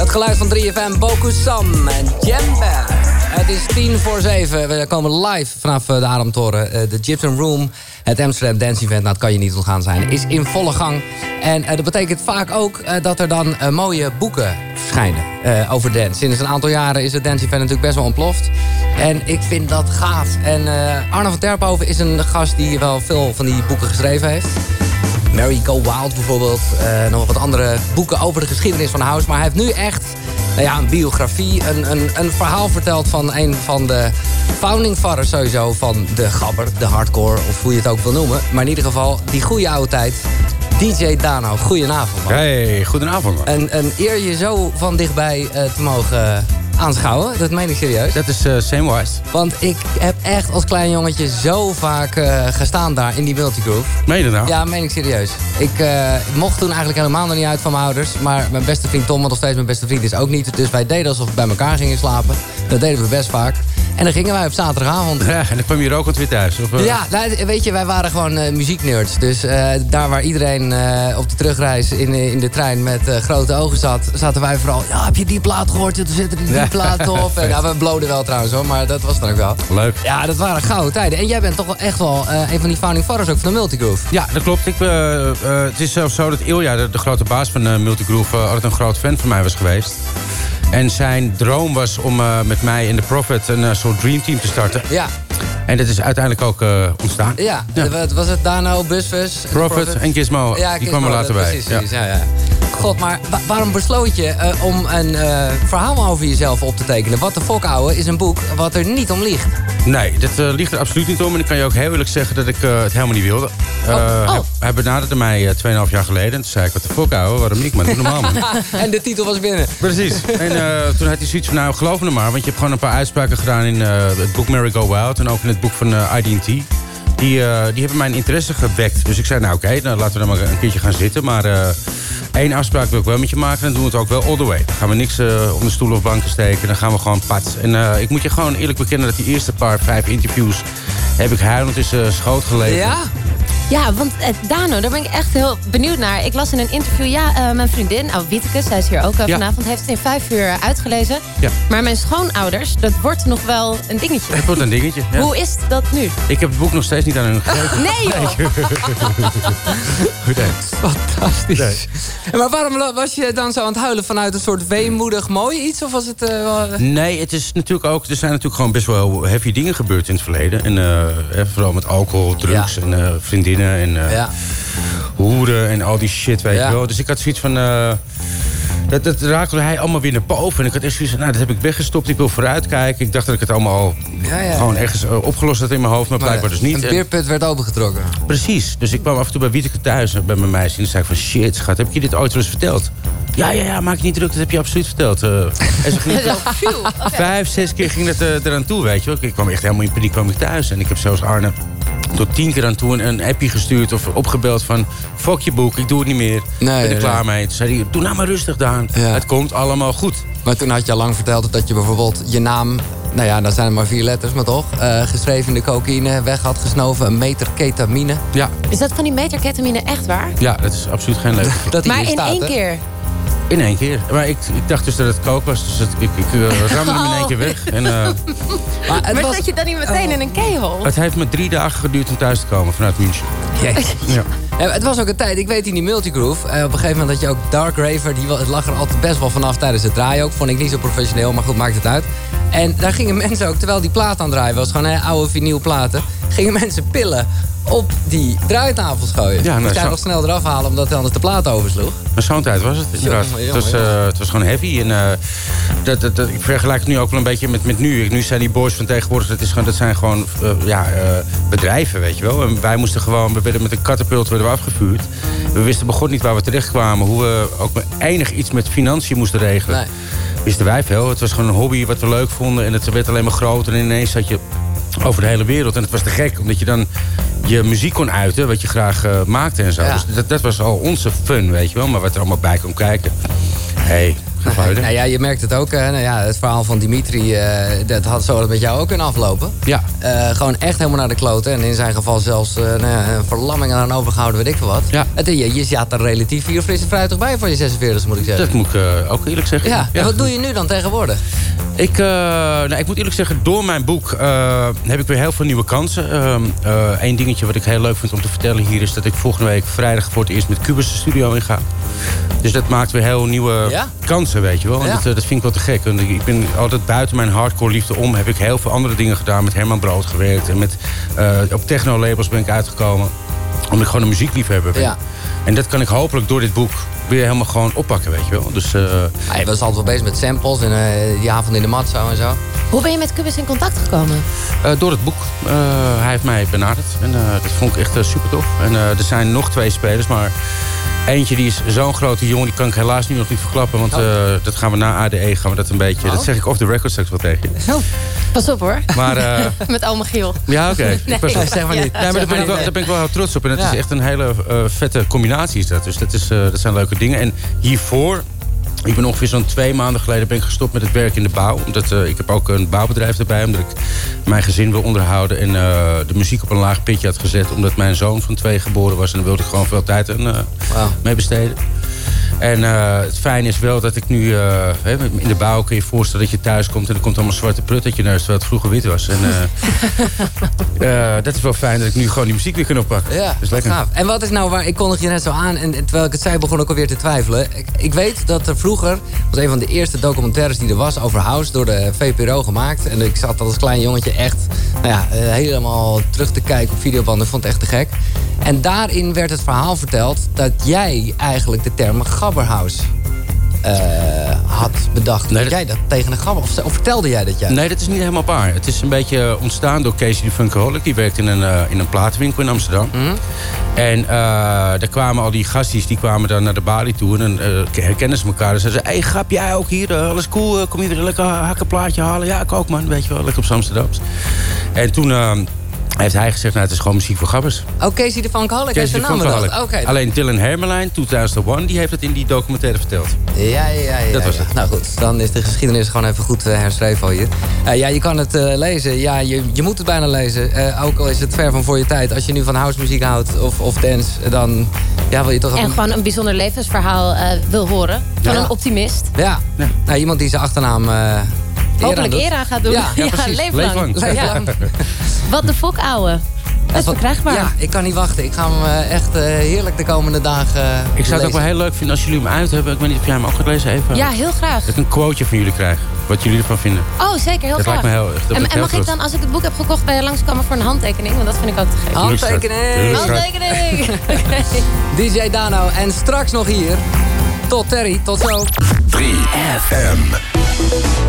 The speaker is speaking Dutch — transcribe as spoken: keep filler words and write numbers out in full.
Het geluid van drie F M, Bokusam en Djembe. Het is tien voor zeven. We komen live vanaf de Ademtoren. De Gypsum Room, het Amsterdam Dance Event, nou, dat kan je niet ontgaan zijn, is in volle gang. En uh, dat betekent vaak ook uh, dat er dan uh, mooie boeken verschijnen uh, over dance. Sinds een aantal jaren is het Dance Event natuurlijk best wel ontploft. En ik vind dat gaaf. En uh, Arno van Terphoven is een gast die wel veel van die boeken geschreven heeft. Mary Go Wild bijvoorbeeld. Uh, nog wat andere boeken over de geschiedenis van house. Maar hij heeft nu echt nou ja, een biografie, een, een, een verhaal verteld van een van de founding fathers sowieso van de gabber, de hardcore, of hoe je het ook wil noemen. Maar in ieder geval, die goede oude tijd. D J Dano, goedenavond man. Hey, goedenavond man. Een, een eer je zo van dichtbij uh, te mogen uh, aanschouwen, dat meen ik serieus. Dat is uh, same wise. Want ik heb echt als klein jongetje zo vaak uh, gestaan daar in die multigroove. Meen je dat nou? Ja, meen ik serieus. Ik, uh, ik mocht toen eigenlijk helemaal nog niet uit van mijn ouders. Maar mijn beste vriend Tom, wat nog steeds mijn beste vriend is, ook niet. Dus wij deden alsof we bij elkaar gingen slapen. Dat deden we best vaak. En dan gingen wij op zaterdagavond. Ja, en dan kwam je rokend weer thuis? Of, uh... Ja, nou, weet je, wij waren gewoon uh, muzieknerds. Dus uh, daar waar iedereen uh, op de terugreis in, in de trein met uh, grote ogen zat, zaten wij vooral. Ja, heb je die plaat gehoord? Er zitten die, die plaat op. En, nou, we bloden wel trouwens hoor, maar dat was dan ook wel. Leuk. Ja, dat waren gouden tijden. En jij bent toch wel echt wel uh, een van die founding fathers ook van de multigroove. Ja, dat klopt. Ik, uh, uh, het is zelfs zo dat Ilja, de, de grote baas van uh, multigroove, uh, altijd een groot fan van mij was geweest. En zijn droom was om uh, met mij in The Prophet een uh, soort dreamteam te starten. Ja. En dat is uiteindelijk ook uh, ontstaan. Ja, ja. Wat was het? Dano, Busfus? Prophet, Prophet en Gizmo, ja, die Gizmo, kwamen later bij. Precies, precies. Ja. Ja, ja. God, maar wa- waarom besloot je uh, om een uh, verhaal over jezelf op te tekenen? Wat de fok, ouwe, is een boek wat er niet om ligt. Nee, dat uh, ligt er absoluut niet om. En ik kan je ook heel eerlijk zeggen dat ik uh, het helemaal niet wilde. Uh, oh, oh. Hij, hij benaderde mij uh, tweeënhalf jaar geleden. En toen zei ik, wat de fok, ouwe, waarom niet? Maar doe normaal, man. En de titel was binnen. Precies. En uh, toen had hij zoiets van, nou, geloof me maar. Want je hebt gewoon een paar uitspraken gedaan in uh, het boek Mary Go Wild. En ook in het boek van uh, I D T. Die, uh, die hebben mijn interesse gewekt. Dus ik zei, nou oké, okay, nou, laten we dan maar een keertje gaan zitten. Maar uh, één afspraak wil ik wel met je maken. En dan doen we het ook wel all the way. Dan gaan we niks uh, onder stoelen of banken steken. Dan gaan we gewoon pats. En uh, ik moet je gewoon eerlijk bekennen dat die eerste paar, vijf interviews heb ik huilend in zijn schoot gelegen. Ja? Ja, want uh, Dano, daar ben ik echt heel benieuwd naar. Ik las in een interview, ja, uh, mijn vriendin, Au Wieteke, zij is hier ook uh, ja. vanavond, heeft het in vijf uur uitgelezen. Ja. Maar mijn schoonouders, dat wordt nog wel een dingetje. Het wordt een dingetje, ja. Hoe is dat nu? Ik heb het boek nog steeds niet aan hun gegeven. Nee, joh! Goed, hè? Fantastisch. Nee. Maar waarom was je dan zo aan het huilen vanuit een soort weemoedig mooi iets? Of was het... Uh, wel... Nee, het is natuurlijk ook... Er zijn natuurlijk gewoon best wel heavy dingen gebeurd in het verleden. En uh, vooral met alcohol, drugs ja. en uh, vriendinnen en uh, ja. hoeren en al die shit, weet ja. je wel. Dus ik had zoiets van... Uh, dat, dat raakte hij allemaal weer naar boven. En ik had echt zoiets van, nou, dat heb ik weggestopt. Ik wil vooruitkijken. Ik dacht dat ik het allemaal al ja, ja. gewoon ergens uh, opgelost had in mijn hoofd. Maar, maar blijkbaar dus niet. Een beerput werd opengetrokken. Precies. Dus ik kwam af en toe bij Wieteke thuis, bij mijn meisje. En dan zei ik van, shit, schat, heb ik je dit ooit wel eens verteld? Ja, ja, ja, maak je niet druk, dat heb je absoluut verteld. Uh, en zo ging het okay. Vijf, zes keer ging dat uh, eraan toe, weet je wel. Ik kwam echt helemaal in paniek, kwam ik thuis. En ik heb zelfs Arne tot tien keer aan toe een, een appje gestuurd of opgebeld van... fuck je boek, ik doe het niet meer, nee, ik ben er nee, klaar nee. mee. Toen zei hij, doe nou maar rustig, Daan. Ja. Het komt allemaal goed. Maar toen had je al lang verteld dat je bijvoorbeeld je naam... nou ja, dat zijn er maar vier letters, maar toch... Uh, geschreven in de cocaïne, weg had gesnoven, een meter ketamine. Ja. Is dat van die meter ketamine echt waar? Ja, dat is absoluut geen leuk. Dat maar in staat, één hè? keer? In één keer. Maar ik, ik dacht dus dat het kook was, dus het, ik, ik uh, ramde hem in één keer weg. En, uh, maar het maar was... zat je dan niet meteen oh. in een keyhole? Het heeft me drie dagen geduurd om thuis te komen vanuit München. Yes. Ja. Ja, het was ook een tijd, ik weet in die multigroove... Uh, op een gegeven moment dat je ook Dark Raver... Die, het lag er altijd best wel vanaf tijdens het draaien ook. Vond ik niet zo professioneel, maar goed, maakt het uit. En daar gingen mensen ook, terwijl die plaat aan het draaien was... gewoon hè, oude vinylplaten... gingen mensen pillen op die draaitafels gooien. Ja, nou, dus nog snel eraf halen, omdat hij anders de plaat oversloeg. Maar zo'n tijd was het, inderdaad. Jongen, jongen, het, was, uh, het was gewoon heavy. En, uh, dat, dat, dat, ik vergelijk het nu ook wel een beetje met, met nu. Nu zijn die boys van tegenwoordig, dat, is gewoon, dat zijn gewoon uh, ja, uh, bedrijven, weet je wel. En wij moesten gewoon, we werden met een katapult werden we afgevuurd. We wisten begon niet waar we terecht kwamen. Hoe we ook enig iets met financiën moesten regelen. Nee. Wisten wij veel. Het was gewoon een hobby wat we leuk vonden. En het werd alleen maar groter. En ineens zat je over de hele wereld. En het was te gek, omdat je dan je muziek kon uiten, wat je graag uh, maakte en zo. Ja. Dus dat, dat was al onze fun, weet je wel. Maar wat er allemaal bij kon kijken. Hé, hey, Nou ja, je merkt het ook. Nou ja, het verhaal van Dimitri, uh, dat had zo met jou ook kunnen aflopen. Ja. Uh, gewoon echt helemaal naar de kloten. En in zijn geval zelfs uh, nou ja, een verlamming aan overgehouden, weet ik veel wat. Ja. Het, je, je zat er relatief hier fris en fruitig bij voor je zesenveertigste, moet ik zeggen. Dat moet ik uh, ook eerlijk zeggen. Ja. Ja. En wat doe je nu dan tegenwoordig? Ik, uh, nou, ik moet eerlijk zeggen, door mijn boek uh, heb ik weer heel veel nieuwe kansen. Eén uh, uh, dingetje wat ik heel leuk vind om te vertellen hier is dat ik volgende week vrijdag voor het eerst met Cubus de studio in ga. Dus dat maakt weer heel nieuwe ja? kansen, weet je wel. En ja. dat, dat vind ik wel te gek. En ik ben altijd buiten mijn hardcore liefde om. Heb ik heel veel andere dingen gedaan. Met Herman Brood gewerkt. En met, uh, op techno-labels ben ik uitgekomen. Omdat ik gewoon een muziekliefhebber ben. Ja. En dat kan ik hopelijk door dit boek weer helemaal gewoon oppakken, weet je wel. Dus, uh... ja, je was altijd wel bezig met samples en uh, die avond in de mat zo en zo. Hoe ben je met Cubus in contact gekomen? Uh, door het boek. Uh, hij heeft mij benaderd. En uh, dat vond ik echt uh, super tof. En uh, er zijn nog twee spelers, maar eentje die is zo'n grote jongen, die kan ik helaas nu nog niet verklappen. Want uh, dat gaan we na A D E, gaan we dat een beetje... Oh. Dat zeg ik off the record straks wel tegen je. Oh. Pas op hoor. Maar, uh... met oma Giel. Ja, oké. Okay. Nee, Pas op. Zeg maar niet. Ja, maar daar ben, ik wel, daar ben ik wel heel trots op. En het ja. is echt een hele uh, vette combinatie is dat. Dus dat, is, uh, dat zijn leuke dingen. En hiervoor... Ik ben ongeveer zo'n twee maanden geleden ben ik gestopt met het werk in de bouw. Omdat, uh, ik heb ook een bouwbedrijf erbij, omdat ik mijn gezin wil onderhouden. En uh, de muziek op een laag pitje had gezet. Omdat mijn zoon van twee geboren was. En daar wilde ik gewoon veel tijd aan, uh, wow. mee besteden. En uh, het fijne is wel dat ik nu... Uh, hè, in de bouw kun je je voorstellen dat je thuis komt... en er komt allemaal zwarte prut uit je neus... terwijl het vroeger wit was. En, uh, uh, dat is wel fijn dat ik nu gewoon die muziek weer kan oppakken. Ja, dat is lekker. Gaaf. En wat is nou waar... Ik kondig je net zo aan... en terwijl ik het zei begon ik alweer te twijfelen. Ik, ik weet dat er vroeger... was een van de eerste documentaires die er was... over House door de V P R O gemaakt. En ik zat als klein jongetje echt... nou ja, uh, helemaal terug te kijken op videobanden. Ik vond het echt te gek. En daarin werd het verhaal verteld... dat jij eigenlijk de term Gabberhouse uh, had bedacht. Nee, dat jij dat tegen een gabber... Of, of vertelde jij dat jij? Nee, dat is niet helemaal waar. Het is een beetje ontstaan door Casey de Funkaholic. Die werkte in een, uh, in een platenwinkel in Amsterdam. Mm-hmm. En uh, daar kwamen al die gasties, die kwamen dan naar de balie toe. En dan uh, herkennen ze elkaar. En zeiden ze, hey, grap, jij ook hier? Uh, alles cool, uh, kom je weer een lekker hakkenplaatje halen? Ja, ik ook, man. Weet je wel, lekker op Amsterdams. En toen... Uh, heeft hij gezegd, nou, het is gewoon muziek voor gabbers. Oh, Casey de Funkaholic heeft de naam bedacht. Okay. Alleen Dylan Hermelijn, tweeduizend één, die heeft het in die documentaire verteld. Ja, ja, ja. ja dat was ja. het. Nou goed, dan is de geschiedenis gewoon even goed uh, herschreven al hier. Uh, ja, je kan het uh, lezen. Ja, je, je moet het bijna lezen. Uh, ook al is het ver van voor je tijd. Als je nu van housemuziek houdt of, of dance, dan ja, wil je toch... En een... gewoon een bijzonder levensverhaal uh, wil horen. Van ja. een optimist. Ja, ja. Nou, iemand die zijn achternaam... Uh, hopelijk era gaat doen. Ja, ja, ja precies. Leef lang. Leef lang. Ja. Wat de fok, ouwe. Dat is verkrijgbaar. Ja, ik kan niet wachten. Ik ga hem uh, echt uh, heerlijk de komende dagen uh, Ik zou lezen. het ook wel heel leuk vinden als jullie hem uit hebben. Ik weet niet of jij hem ook gaat lezen even. Ja, heel graag. Dat ik een quoteje van jullie krijg. Wat jullie ervan vinden. Oh, zeker. Heel dat graag. Lijkt me heel, dat en en heel mag groot. ik dan, als ik het boek heb gekocht, bij je langskomen voor een handtekening? Want dat vind ik ook te gek. Handtekening! Handtekening! Okay. D J Dano. En straks nog hier. Tot Terry. Tot zo. drie F M